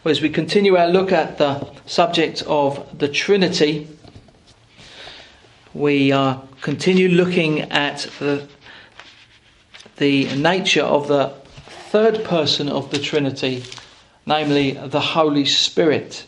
Well, as we continue our look at the subject of the Trinity, we continue looking at the nature of the third person of the Trinity, namely the Holy Spirit.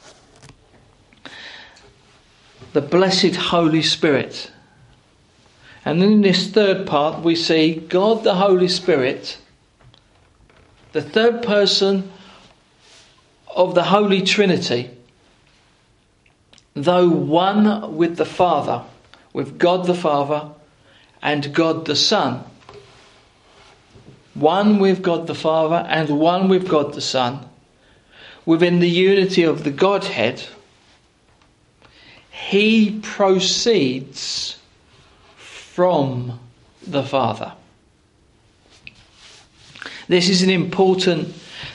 The blessed Holy Spirit. And in this third part we see God the Holy Spirit, the third person of the Holy Trinity, though one with the Father, with God the Father and God the Son. One with God the Father and one with God the Son, within the unity of the Godhead. He proceeds from the Father. This is an important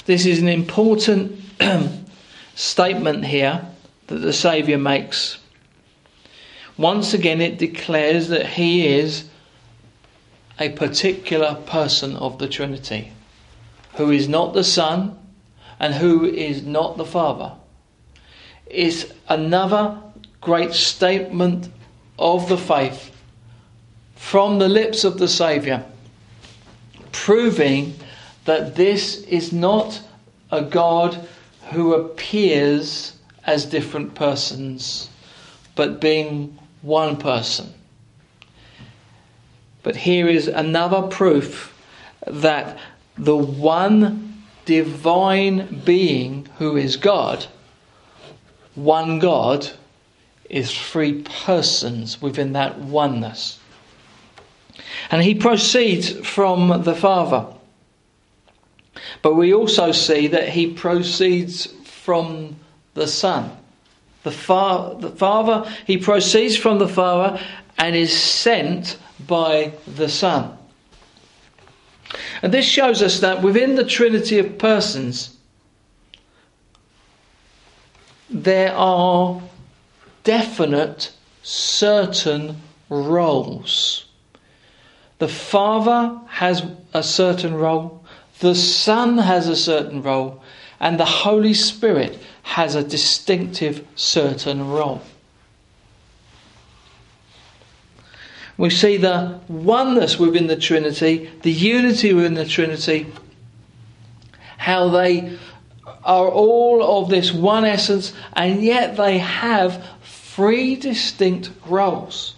statement here that the Saviour makes. Once again, it declares that he is a particular person of the Trinity, who is not the Son and who is not the Father. It's another great statement of the faith from the lips of the Saviour, proving that this is not a God who appears as different persons, but being one person. But here is another proof that the one divine being who is God, one God, is three persons within that oneness. And he proceeds from the Father. But we also see that he proceeds from the Son. The Father, he proceeds from the Father and is sent by the Son. And this shows us that within the Trinity of persons, there are definite, certain roles. The Father has a certain role, the Son has a certain role, and the Holy Spirit has a distinctive certain role. We see the oneness within the Trinity, the unity within the Trinity, how they are all of this one essence, and yet they have three distinct roles.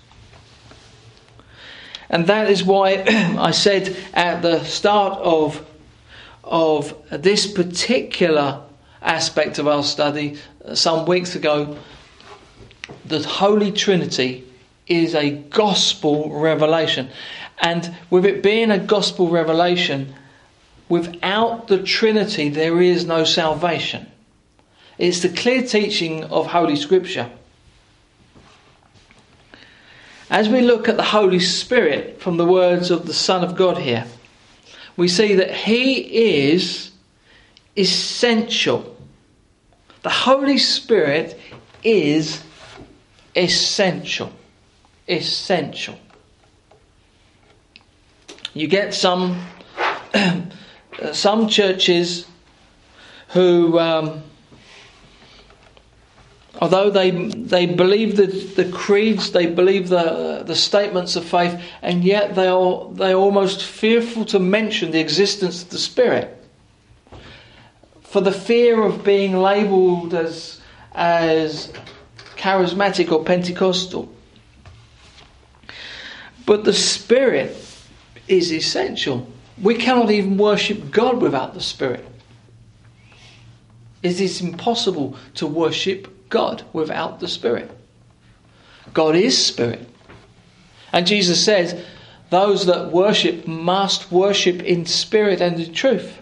And that is why I said at the start of this particular aspect of our study some weeks ago, the Holy Trinity is a gospel revelation. And with it being a gospel revelation, without the Trinity there is no salvation. It's the clear teaching of Holy Scripture. As we look at the Holy Spirit from the words of the Son of God here, we see that he is essential. The Holy Spirit is essential. Essential. You get some churches who, although they believe the creeds, they believe the statements of faith, and yet they're almost fearful to mention the existence of the Spirit, for the fear of being labelled as charismatic or Pentecostal. But the Spirit is essential. We cannot even worship God without the Spirit. It is impossible to worship God without the Spirit. God is Spirit. And Jesus says, those that worship must worship in spirit and in truth.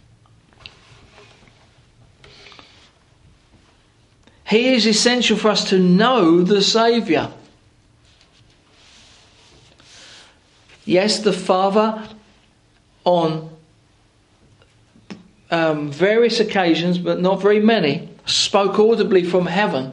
He is essential for us to know the Saviour. Yes, the Father on various occasions, but not very many, spoke audibly from heaven.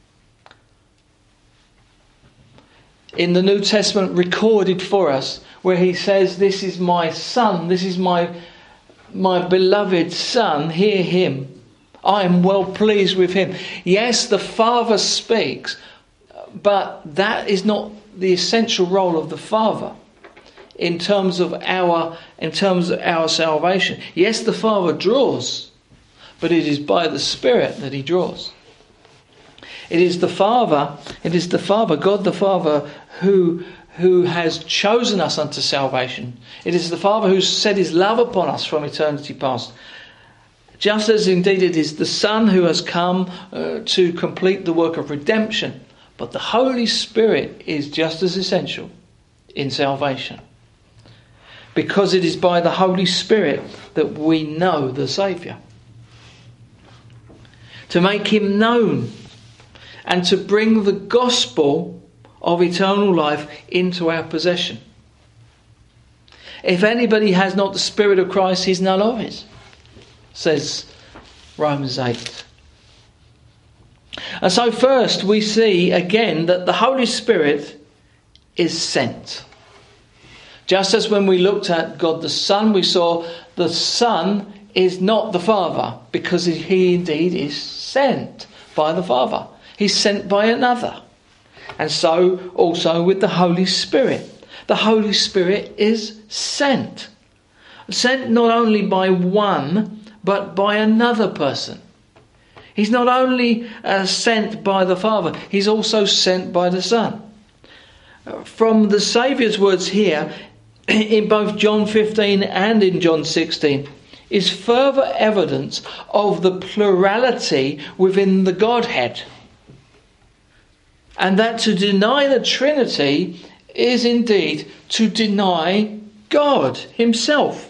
In the New Testament recorded for us, where he says, "This is my Son, this is my beloved Son, hear him." I am well pleased with him. Yes, the Father speaks, but that is not the essential role of the Father in terms of our salvation. Yes, the Father draws, but it is by the Spirit that he draws. It is the Father, God the Father, who has chosen us unto salvation. It is the Father who set his love upon us from eternity past. Just as indeed it is the Son who has come to complete the work of redemption. But the Holy Spirit is just as essential in salvation. Because it is by the Holy Spirit that we know the Saviour. To make him known and to bring the gospel of eternal life into our possession. If anybody has not the Spirit of Christ, he's none of it, says Romans 8. And so first we see again that the Holy Spirit is sent. Just as when we looked at God the Son, we saw the Son is not the Father, because he indeed is sent by the Father. He's sent by another. And so also with the Holy Spirit. The Holy Spirit is sent. Sent not only by one, but by another person. He's not only sent by the Father, he's also sent by the Son. From the Saviour's words here, in both John 15 and in John 16, is further evidence of the plurality within the Godhead. And that to deny the Trinity is indeed to deny God himself.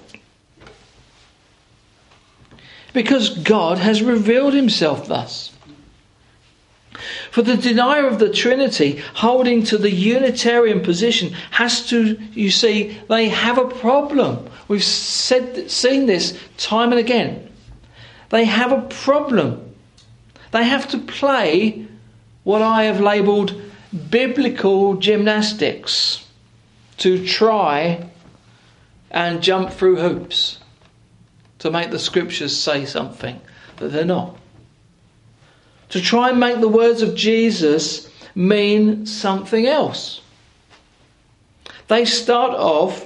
Because God has revealed himself thus. For the denier of the Trinity, holding to the Unitarian position, has to, you see, they have a problem. We've seen this time and again. They have a problem. They have to play what I have labelled biblical gymnastics to try and jump through hoops to make the scriptures say something that they're not. To try and make the words of Jesus mean something else. They start off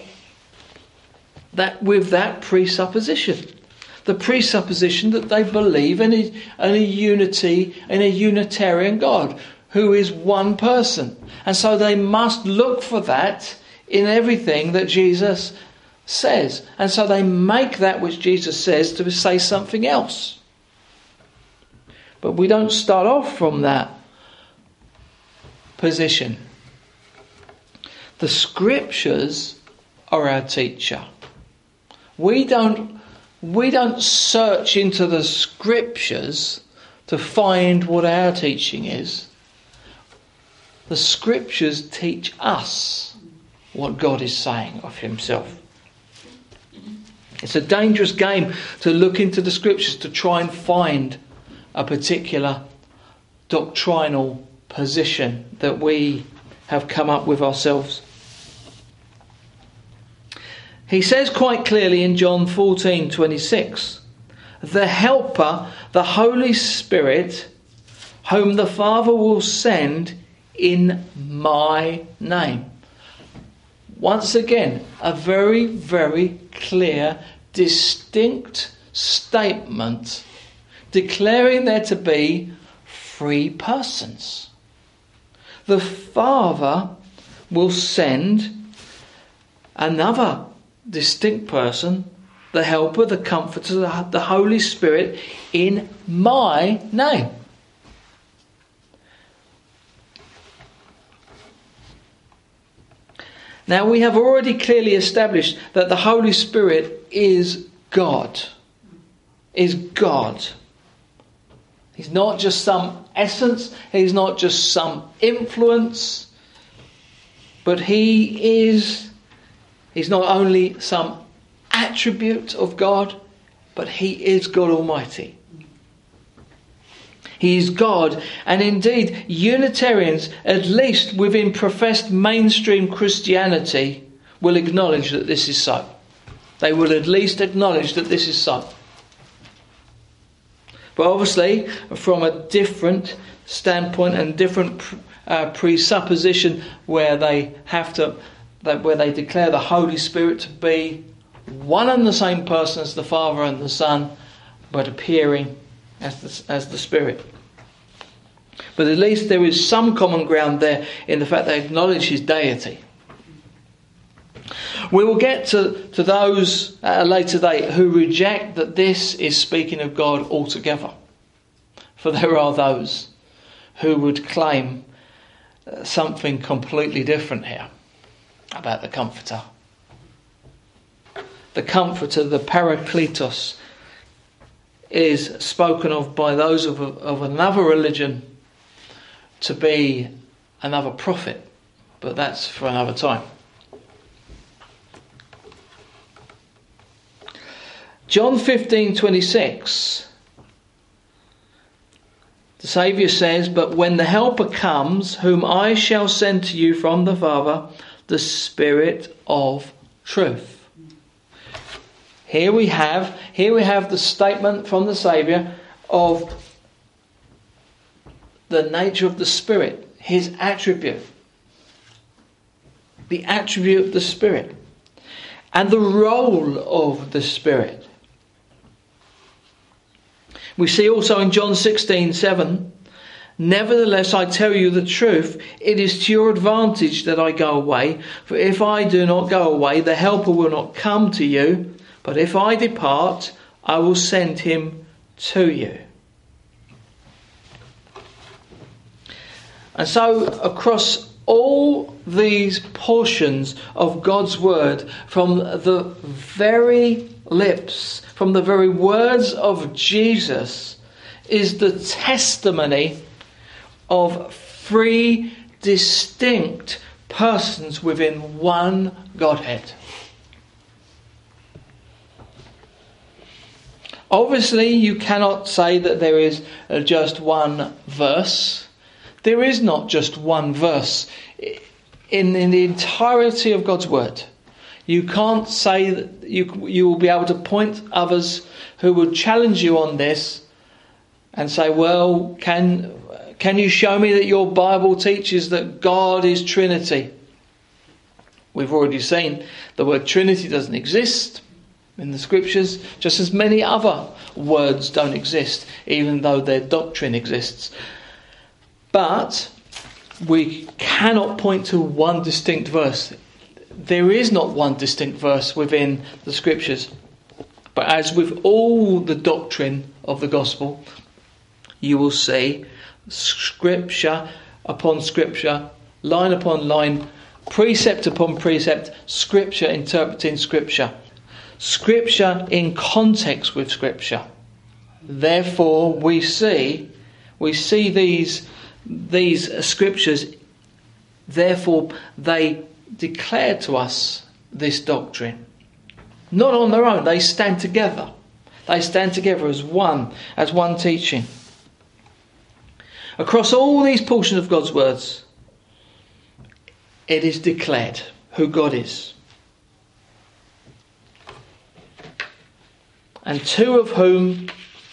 with that presupposition. The presupposition that they believe in a unity, in a Unitarian God who is one person. And so they must look for that in everything that Jesus says. And so they make that which Jesus says to say something else. But we don't start off from that position. The scriptures are our teacher. We don't search into the scriptures to find what our teaching is. The scriptures teach us what God is saying of himself. It's a dangerous game to look into the scriptures to try and find a particular doctrinal position that we have come up with ourselves. He says quite clearly in John 14:26, the Helper, the Holy Spirit, whom the Father will send in my name. Once again, a very, very clear, distinct statement declaring there to be three persons. The Father will send another distinct person, the Helper, the Comforter, the Holy Spirit, in my name. Now we have already clearly established that the Holy Spirit is God. Is God. He's not just some essence, he's not just some influence, but he's not only some attribute of God, but he is God Almighty. He is God, and indeed Unitarians, at least within professed mainstream Christianity, will acknowledge that this is so. They will at least acknowledge that this is so. But obviously, from a different standpoint and different presupposition, where they declare the Holy Spirit to be one and the same person as the Father and the Son, but appearing as the Spirit. But at least there is some common ground there in the fact they acknowledge his deity. We will get to those at a later date who reject that this is speaking of God altogether. For there are those who would claim something completely different here about the Comforter. The Comforter, the Parakletos, is spoken of by those of another religion to be another prophet. But that's for another time. John 15:26, the Saviour says, "But when the Helper comes, whom I shall send to you from the Father, the Spirit of truth." Here we have the statement from the Saviour of the nature of the Spirit, his attribute, the attribute of the Spirit, and the role of the Spirit. We see also in John 16:7, "Nevertheless, I tell you the truth, it is to your advantage that I go away. For if I do not go away, the Helper will not come to you. But if I depart, I will send him to you." And so, across all these portions of God's Word, from the very lips, from the very words of Jesus, is the testimony of three distinct persons within one Godhead. Obviously, you cannot say that there is just one verse. There is not just one verse in the entirety of God's Word. You can't say that you will be able to point others who would challenge you on this and say, well, can you show me that your Bible teaches that God is Trinity? We've already seen the word Trinity doesn't exist in the Scriptures, just as many other words don't exist, even though their doctrine exists. But we cannot point to one distinct verse. There is not one distinct verse within the Scriptures. But as with all the doctrine of the gospel, you will see Scripture upon Scripture, line upon line, precept upon precept, Scripture interpreting Scripture. Scripture in context with Scripture. Therefore, we see these Scriptures. Therefore, they declare to us this doctrine. Not on their own, they stand together. They stand together as one teaching. Across all these portions of God's words, it is declared who God is. And two of whom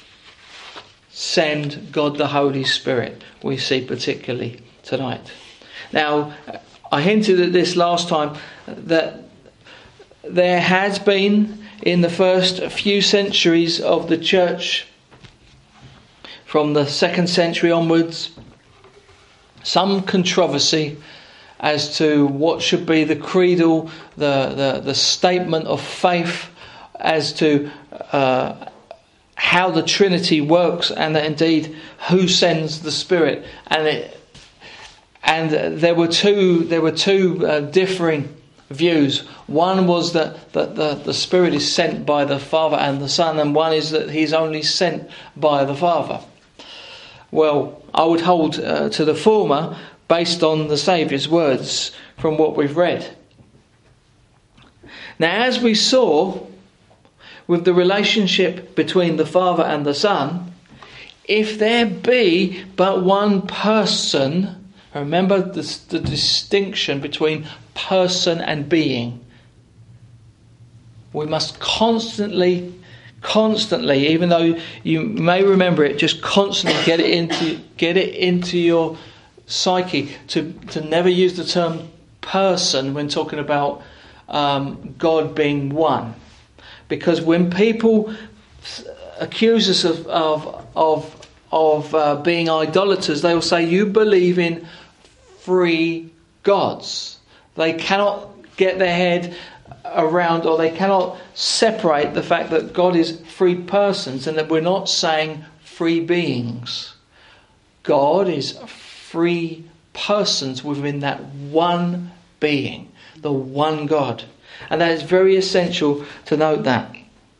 send God the Holy Spirit, we see particularly tonight. Now, I hinted at this last time, that there has been, in the first few centuries of the church, from the 2nd century onwards, some controversy as to what should be the creedal, the statement of faith, as to how the Trinity works, and indeed who sends the Spirit. And there were two differing views. One was that the Spirit is sent by the Father and the Son, and one is that he's only sent by the Father. Well, I would hold to the former based on the Saviour's words from what we've read. Now, as we saw with the relationship between the Father and the Son, if there be but one person, remember the distinction between person and being, we must constantly constantly, even though you may remember it, just constantly get it into your psyche to never use the term person when talking about God being one. Because when people accuse us of being idolaters, they will say, you believe in three gods. They cannot get their head around, or they cannot separate the fact that God is three persons and that we're not saying three beings. God is three persons within that one being, the one God. And that is very essential to note that.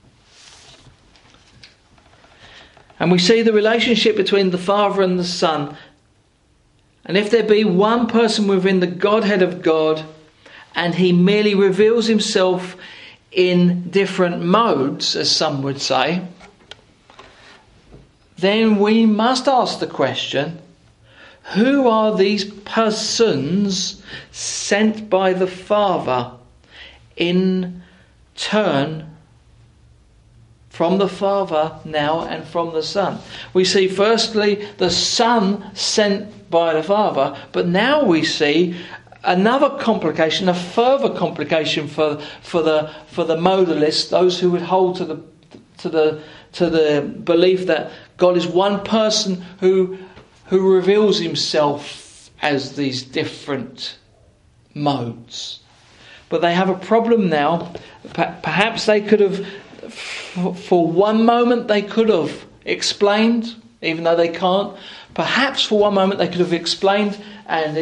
And we see the relationship between the Father and the Son. And if there be one person within the Godhead of God, and he merely reveals himself in different modes, as some would say, then we must ask the question, who are these persons sent by the Father in turn from the Father now and from the Son? We see firstly the Son sent by the Father, but now we see another complication, a further complication for the modalists, those who would hold to the belief that God is one person who reveals himself as these different modes. But they have a problem now. Perhaps they could have, for one moment they could have explained, even though they can't. Perhaps for one moment they could have explained and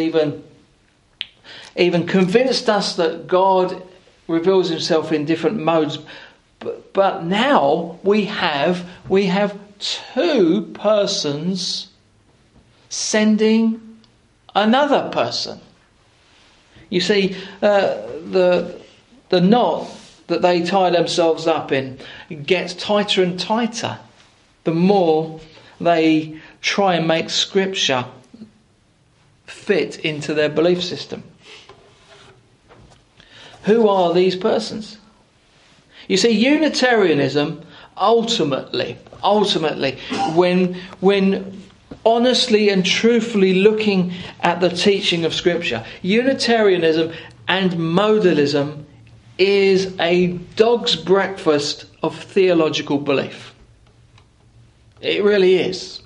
even convinced us that God reveals himself in different modes. But now we have two persons sending another person. You see, the knot that they tie themselves up in gets tighter and tighter the more they try and make Scripture fit into their belief system. Who are these persons? You see, Unitarianism ultimately, when honestly and truthfully looking at the teaching of Scripture, Unitarianism and modalism is a dog's breakfast of theological belief. It really is.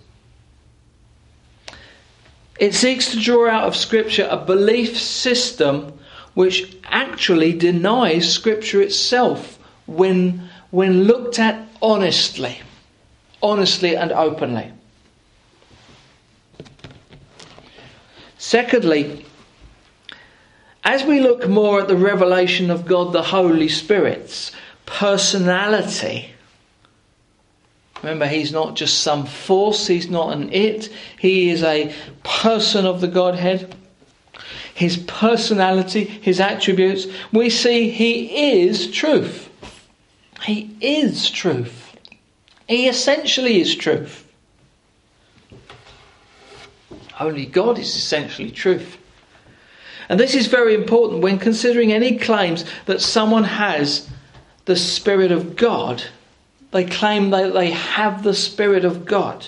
It seeks to draw out of Scripture a belief system which actually denies Scripture itself when looked at honestly and openly. Secondly, as we look more at the revelation of God the Holy Spirit's personality, remember, he's not just some force, he's not an it, he is a person of the Godhead. His personality, his attributes, we see he is truth. He is truth. He essentially is truth. Only God is essentially truth. And this is very important when considering any claims that someone has the Spirit of God. They claim that they have the Spirit of God,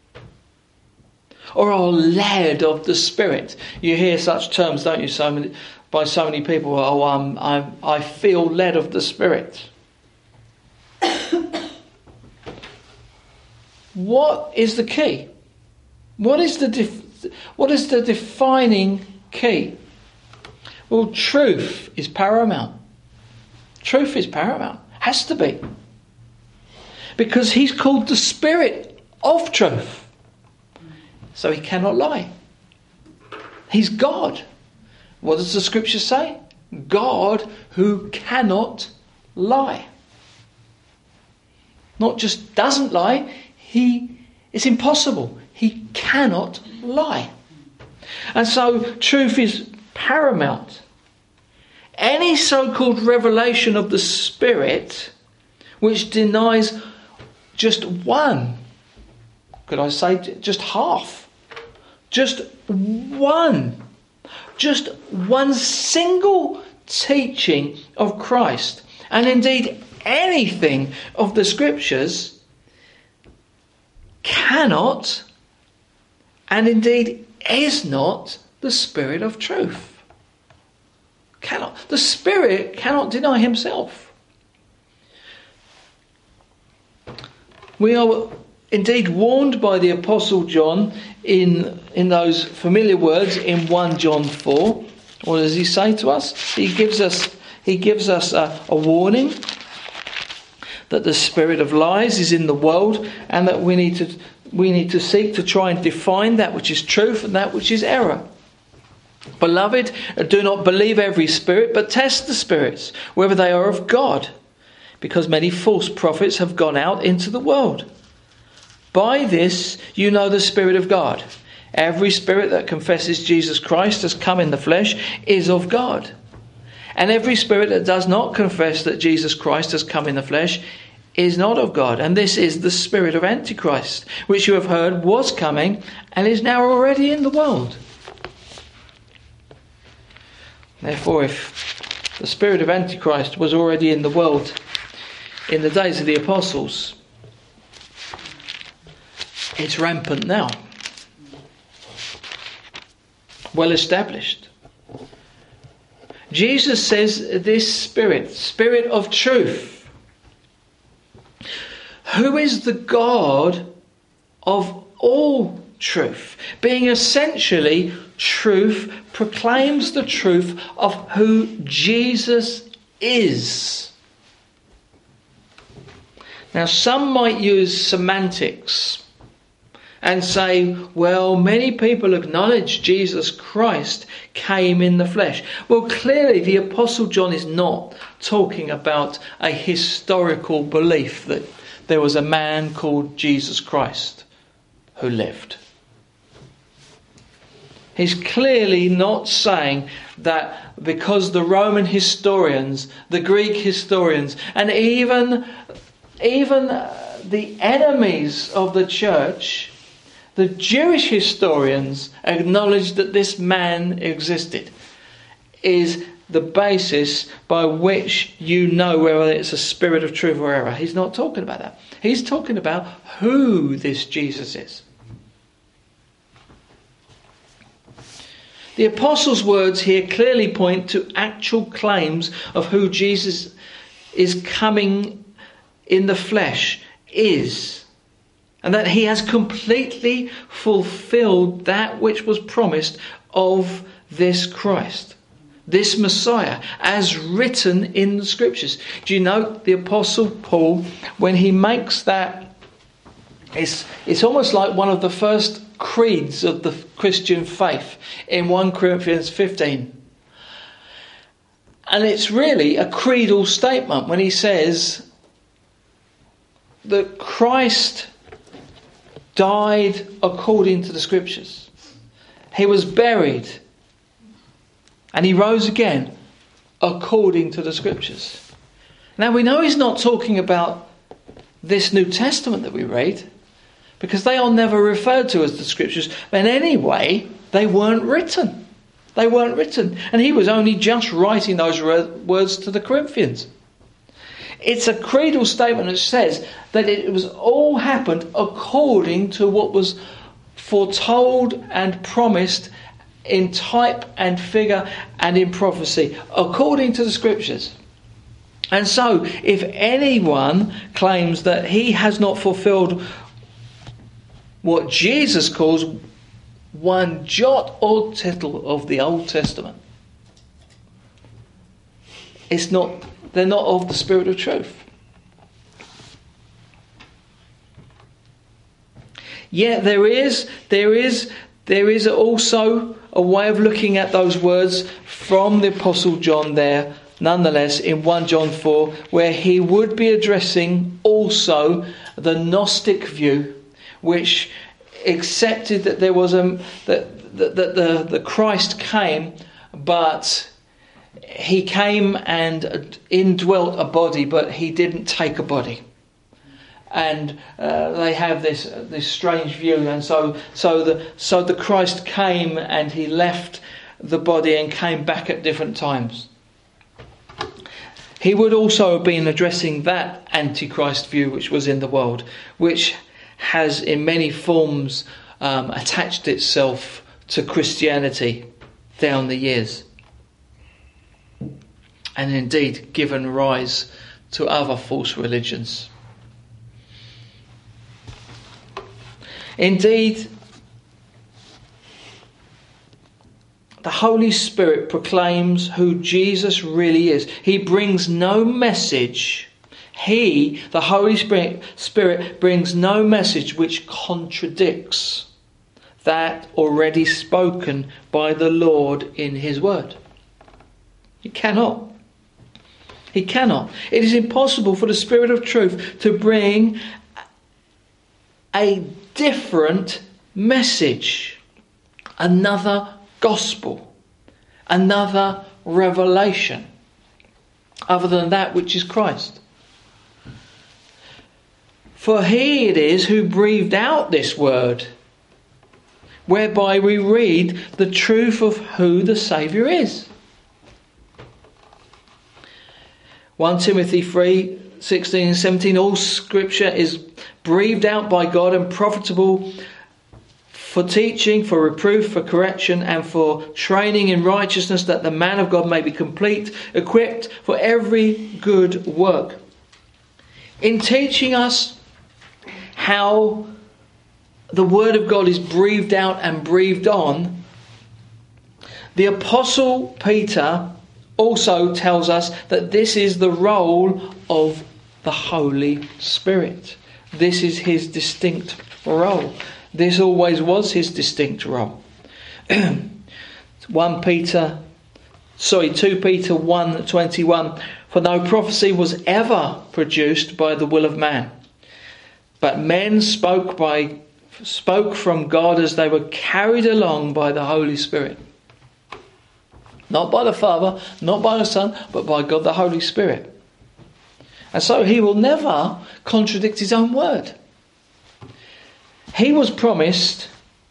or are led of the Spirit. You hear such terms, don't you, by so many people? Oh, I feel led of the Spirit. What is the key? What is the defining key? Well, truth is paramount. Truth is paramount. Has to be. Because he's called the Spirit of truth. So he cannot lie. He's God. What does the Scripture say? God who cannot lie. Not just doesn't lie, it's impossible. He cannot lie. And so truth is paramount. Any so-called revelation of the Spirit which denies just one, could I say just half, just one single teaching of Christ, and indeed anything of the Scriptures cannot, and indeed is not, the Spirit of truth. Cannot. The Spirit cannot deny himself. We are indeed warned by the Apostle John in those familiar words in 1 John 4. What does he say to us? He gives us a warning that the spirit of lies is in the world, and that we need to seek to try and define that which is truth and that which is error. Beloved, do not believe every spirit, but test the spirits, whether they are of God, because many false prophets have gone out into the world. By this you know the Spirit of God. Every spirit that confesses Jesus Christ has come in the flesh is of God. And every spirit that does not confess that Jesus Christ has come in the flesh is not of God. And this is the spirit of Antichrist, which you have heard was coming and is now already in the world. Therefore, if the spirit of Antichrist was already in the world in the days of the apostles, it's rampant now. Well established. Jesus says this spirit of truth, who is the God of all truth, being essentially truth, proclaims the truth of who Jesus is. Now, some might use semantics and say, well, many people acknowledge Jesus Christ came in the flesh. Well, clearly the Apostle John is not talking about a historical belief that there was a man called Jesus Christ who lived. He's clearly not saying that because the Roman historians, the Greek historians, and even the enemies of the church, the Jewish historians, acknowledged that this man existed, is the basis by which you know whether it's a spirit of truth or error. He's not talking about that. He's talking about who this Jesus is. The apostles' words here clearly point to actual claims of who Jesus is coming in the flesh is, and that he has completely fulfilled that which was promised of this Christ, this Messiah, as written in the Scriptures. Do you know the Apostle Paul, when he makes that, it's almost like one of the first creeds of the Christian faith in 1 Corinthians 15. And it's really a creedal statement when he says that Christ died according to the Scriptures. He was buried and he rose again according to the Scriptures. Now we know he's not talking about this New Testament that we read, because they are never referred to as the Scriptures. And anyway, they weren't written. They weren't written. And he was only just writing those words to the Corinthians. It's a creedal statement that says that it was all happened according to what was foretold and promised in type and figure and in prophecy, according to the Scriptures. And so, if anyone claims that he has not fulfilled what Jesus calls one jot or tittle of the Old Testament, they're not of the Spirit of truth. Yet there is also a way of looking at those words from the Apostle John there, nonetheless, in 1 John 4, where he would be addressing also the Gnostic view, which accepted that there was the Christ came, but he came and indwelt a body, but he didn't take a body. And they have this strange view, and so the Christ came and he left the body and came back at different times. he would also have been addressing that Antichrist view which was in the world, which has in many forms attached itself to Christianity down the years, and indeed given rise to other false religions. Indeed, the Holy Spirit proclaims who Jesus really is. He brings no message. The Holy Spirit, brings no message which contradicts that already spoken by the Lord in his word. He cannot. He cannot. It is impossible for the Spirit of truth to bring a different message, another gospel, another revelation, other than that which is Christ. For he it is who breathed out this word, whereby we read the truth of who the Saviour is. 1 Timothy 3:16 and 17, all scripture is breathed out by God and profitable for teaching, for reproof, for correction, and for training in righteousness, that the man of God may be complete, equipped for every good work. In teaching us how the word of God is breathed out and breathed on, the Apostle Peter also tells us that this is the role of the Holy Spirit. This is his distinct role. This always was his distinct role. 2 Peter 1:21, for no prophecy was ever produced by the will of man, but men spoke from God as they were carried along by the Holy Spirit. Not by the Father, not by the Son, but by God the Holy Spirit. And so he will never contradict his own word. He was promised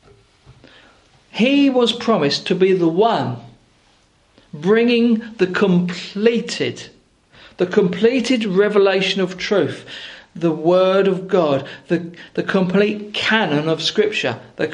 to be the one bringing the completed revelation of truth, the Word of God, the complete canon of Scripture, the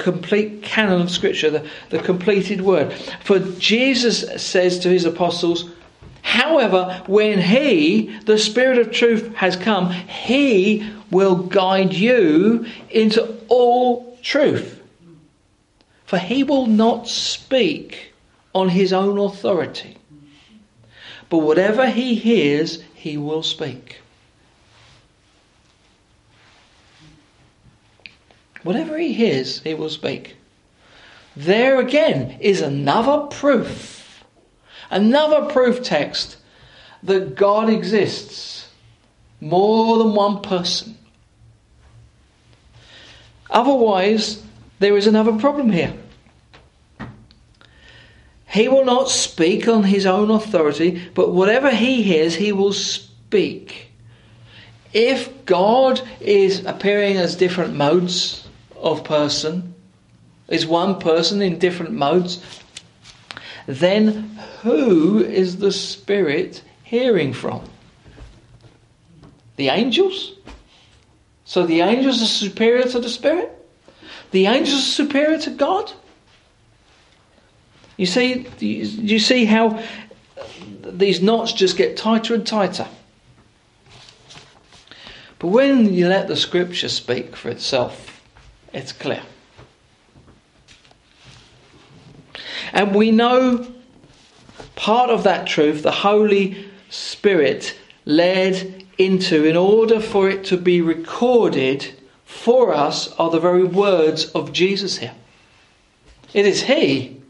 completed Word. For Jesus says to his apostles, however, when the Spirit of truth has come, he will guide you into all truth. For he will not speak on his own authority, but whatever he hears, he will speak. Whatever he hears, he will speak. There again is another proof text that God exists, more than one person. Otherwise, there is another problem here. He will not speak on his own authority, but whatever he hears, he will speak. If God is appearing as different modes of person, is one person in different modes, then who is the Spirit hearing from? The angels? So the angels are superior to the Spirit? The angels are superior to God? You see how these knots just get tighter and tighter. But when you let the Scripture speak for itself, it's clear. And we know part of that truth the Holy Spirit led into, in order for it to be recorded for us, are the very words of Jesus here. It is He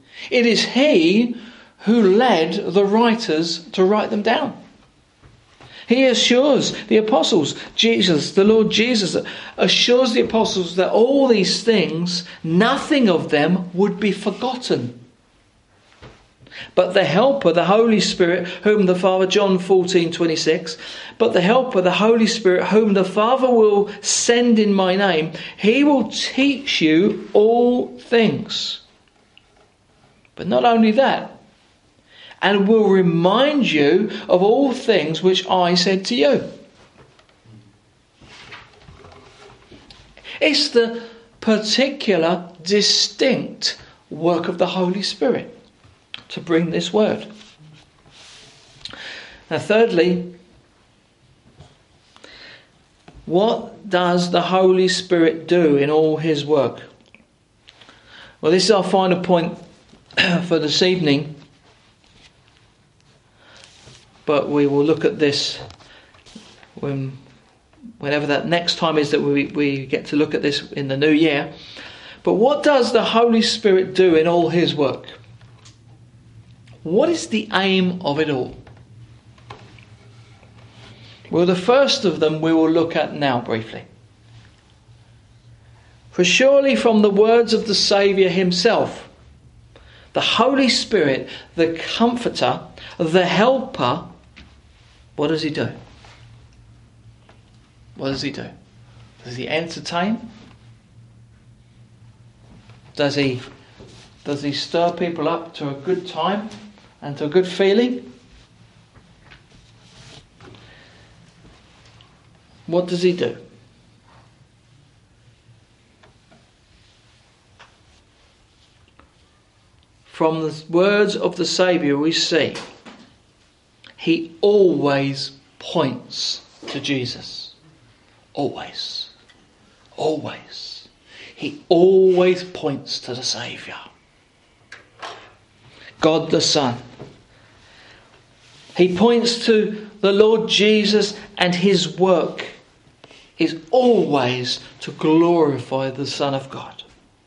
who led the writers to write them down. He assures the apostles, the Lord Jesus assures the apostles that all these things, nothing of them would be forgotten. But the Helper, the Holy Spirit, whom the Father, John 14:26, but the Helper, the Holy Spirit, whom the Father will send in my name, he will teach you all things. But not only that, and will remind you of all things which I said to you. It's the particular, distinct work of the Holy Spirit to bring this word. Now, thirdly, what does the Holy Spirit do in all his work? Well, this is our final point for this evening, but we will look at this whenever that next time is that we get to look at this in the new year. But what does the Holy Spirit do in all his work? What is the aim of it all? Well, the first of them we will look at now briefly. For surely from the words of the Saviour himself, the Holy Spirit, the Comforter, the Helper, what does he do? What does he do? Does he entertain? Does he stir people up to a good time and to a good feeling? What does he do? From the words of the Saviour we see, he always points to Jesus. Always. Always. He always points to the Saviour. God the Son. He points to the Lord Jesus, and his work is always to glorify the Son of God.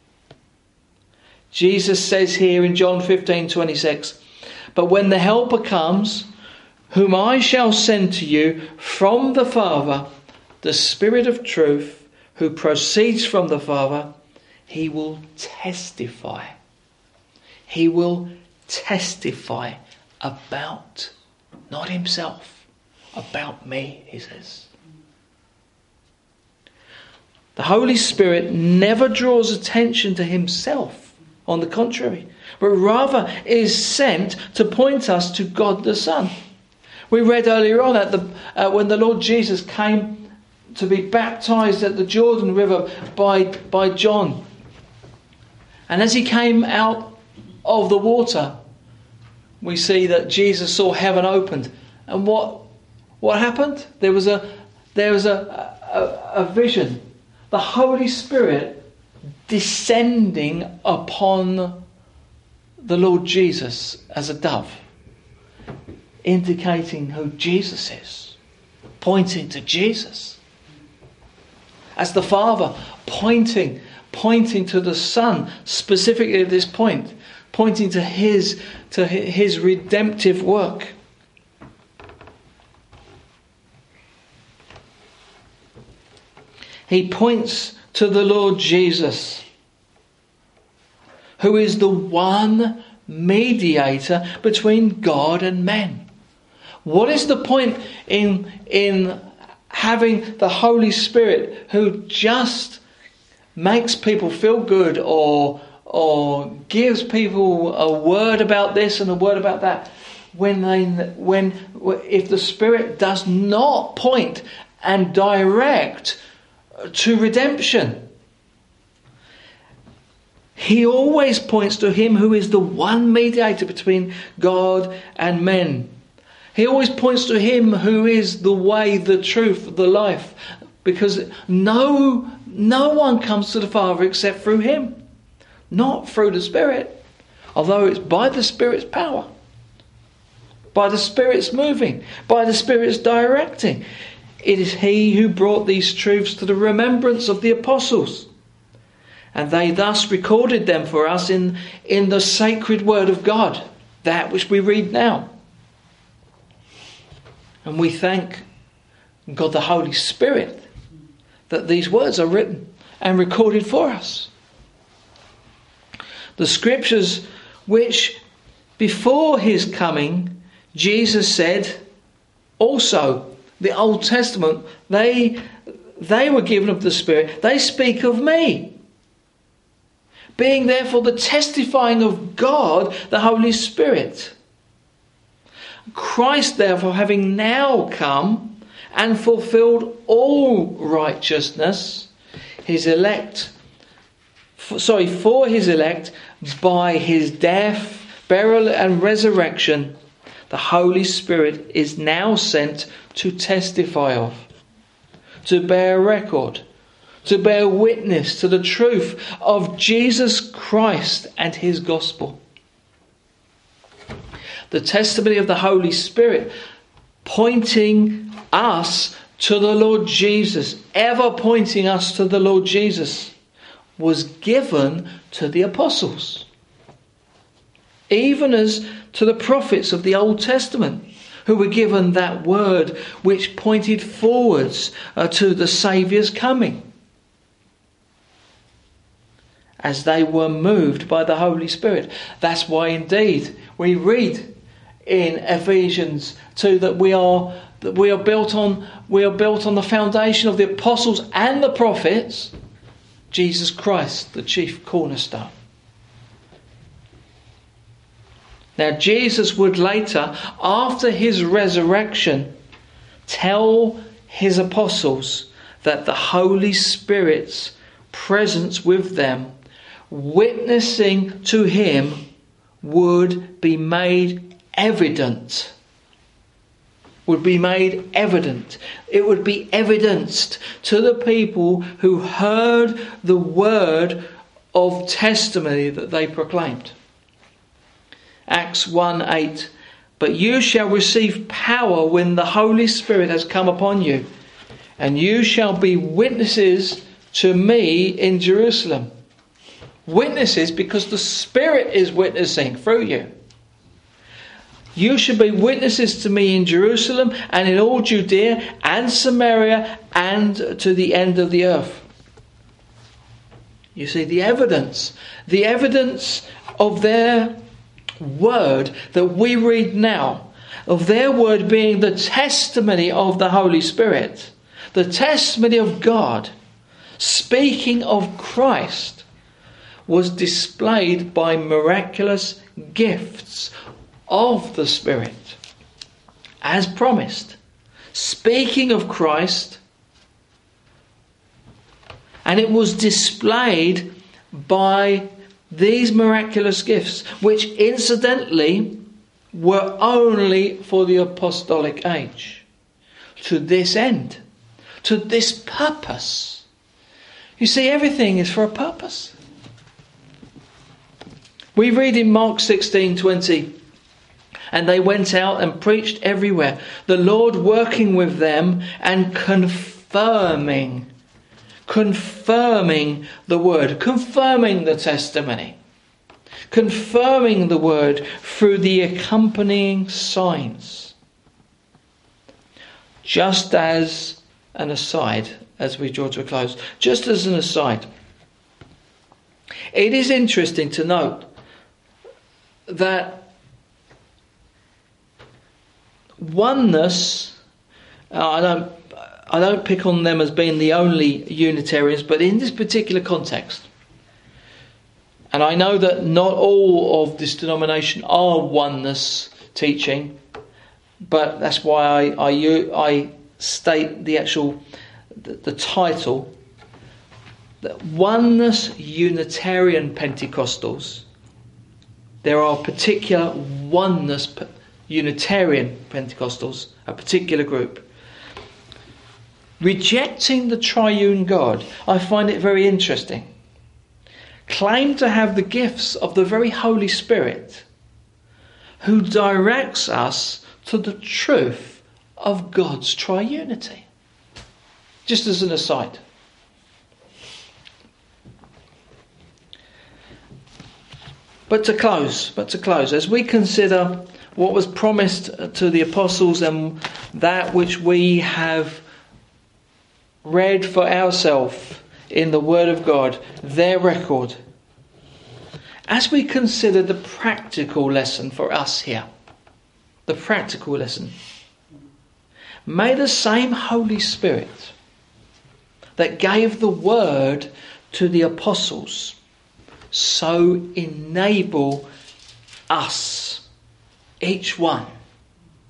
Jesus says here in John 15:26, but when the Helper comes, whom I shall send to you from the Father, the Spirit of truth, who proceeds from the Father, he will testify. He will testify about, not himself, about me, he says. The Holy Spirit never draws attention to himself, on the contrary, but rather is sent to point us to God the Son. We read earlier on when the Lord Jesus came to be baptized at the Jordan River by John. And as he came out of the water, we see that Jesus saw heaven opened. And what happened? There was a vision. The Holy Spirit descending upon the Lord Jesus as a dove, indicating who Jesus is, pointing to Jesus. As the Father pointing to the Son, specifically at this point, pointing to his redemptive work. He points to the Lord Jesus, who is the one mediator between God and men. What is the point in having the Holy Spirit who just makes people feel good or gives people a word about this and a word about that, if the Spirit does not point and direct to redemption? He always points to him who is the one mediator between God and men. He always points to him who is the way, the truth, the life, because no one comes to the Father except through him, not through the Spirit, although it's by the Spirit's power, by the Spirit's moving, by the Spirit's directing. It is he who brought these truths to the remembrance of the apostles, and they thus recorded them for us in the sacred word of God, that which we read now. And we thank God the Holy Spirit that these words are written and recorded for us. The scriptures which before his coming Jesus said, also the Old Testament, they were given of the Spirit, they speak of me. Being therefore the testifying of God, the Holy Spirit. Christ, therefore, having now come and fulfilled all righteousness, for his elect, by his death, burial and resurrection, the Holy Spirit is now sent to testify of, to bear record, to bear witness to the truth of Jesus Christ and his gospel. The testimony of the Holy Spirit pointing us to the Lord Jesus, ever pointing us to the Lord Jesus, was given to the apostles, even as to the prophets of the Old Testament, who were given that word which pointed forwards to the Saviour's coming, as they were moved by the Holy Spirit. That's why indeed we read in Ephesians 2 that we are built on the foundation of the apostles and the prophets, Jesus Christ, the chief cornerstone. Now Jesus would later, after his resurrection, tell his apostles that the Holy Spirit's presence with them, witnessing to him, would be made evident. Would be made evident. It would be evidenced to the people who heard the word of testimony that they proclaimed. Acts 1:8. But you shall receive power when the Holy Spirit has come upon you, and you shall be witnesses to me in Jerusalem. Witnesses because the Spirit is witnessing through you. You shall be witnesses to me in Jerusalem and in all Judea and Samaria and to the end of the earth. You see, the evidence of their word that we read now, of their word being the testimony of the Holy Spirit, the testimony of God, speaking of Christ, was displayed by miraculous gifts of the Spirit, as promised, speaking of Christ, and it was displayed by these miraculous gifts, which incidentally were only for the apostolic age, to this end, to this purpose. You see, everything is for a purpose. We read in Mark 16:20, and they went out and preached everywhere, the Lord working with them and confirming the word, confirming the testimony, confirming the word through the accompanying signs. Just as an aside, as we draw to a close, just as an aside, it is interesting to note that oneness, I don't pick on them as being the only Unitarians, but in this particular context, and I know that not all of this denomination are oneness teaching, but that's why I state the title, that oneness Unitarian Pentecostals. There are particular oneness Unitarian Pentecostals, a particular group, rejecting the triune God. I find it very interesting. Claim to have the gifts of the very Holy Spirit, who directs us to the truth of God's triunity. Just as an aside. But to close, as we consider what was promised to the apostles and that which we have read for ourselves in the Word of God, their record, as we consider the practical lesson for us here, the practical lesson, may the same Holy Spirit that gave the Word to the apostles so enable us, each one,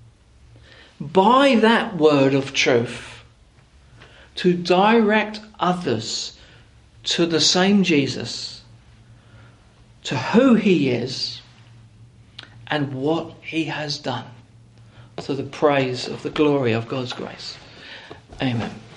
by that word of truth to direct others to the same Jesus, to who he is and what he has done, to the praise of the glory of God's grace. Amen.